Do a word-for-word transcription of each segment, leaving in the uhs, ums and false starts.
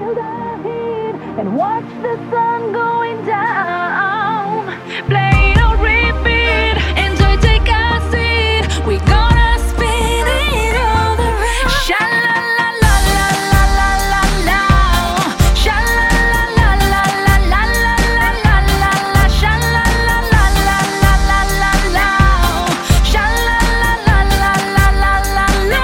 feel the heat and watch the sun going down. Play it or repeat, enjoy, take a seat. We gonna spin it all around. Sha la la la la la la la la. Sha la la la la la la la la la la. Sha la la la la la la la la. Sha la la la la la la la.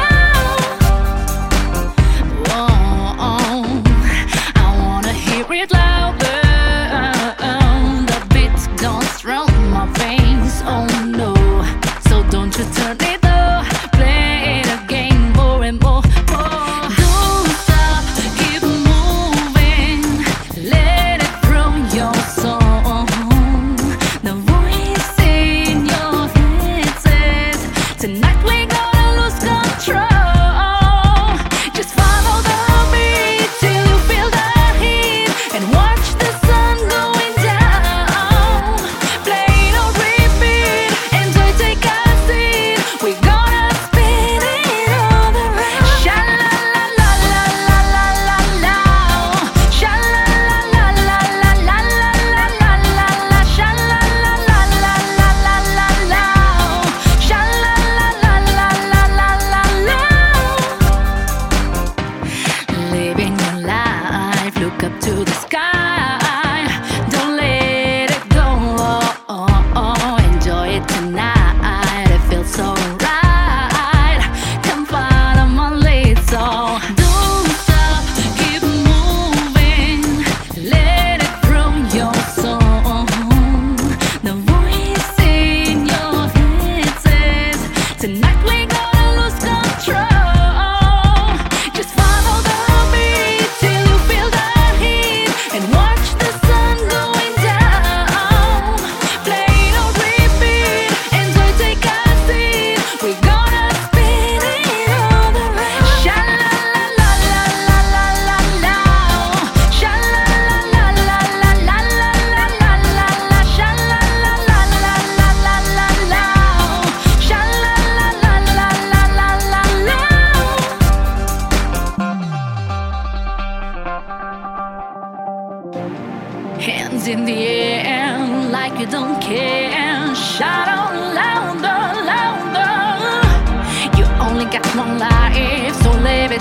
Whoa, I wanna hear it louder. The beat's gone strong in my veins. Oh no, so don't you turn it up. Play it again, more and more, more. Don't stop, keep moving. Let it through your soul. The voice in your head says tonight we gonna lose control. Just follow the beat till you feel the heat and watch the sun going down. Play it or repeat, enjoy, take a seat. We gonna spin it all around. Sha la la la la la la la. Sha la la la la la la la la la la. Sha la la la la la la la la. Sha la la la la la la la. Living your life, look up to the sky. Don't let it go. Oh, oh, enjoy it tonight. It feels so right. Come follow my lead, so don't stop, keep moving. Let it through your soul. The voice in your head says tonight we gonna lose control. Just follow the beat till you feel the heat and watch the sun going down. Play it or repeat, enjoy, take a seat. We gonna spin it all around. Sha la la la la la la la. Sha la la la la la la la la la la. Sha la la la la la la la la. Sha la la la la la la la la. Hands in the air like you don't care. Shout out louder, louder. You only got one life, so live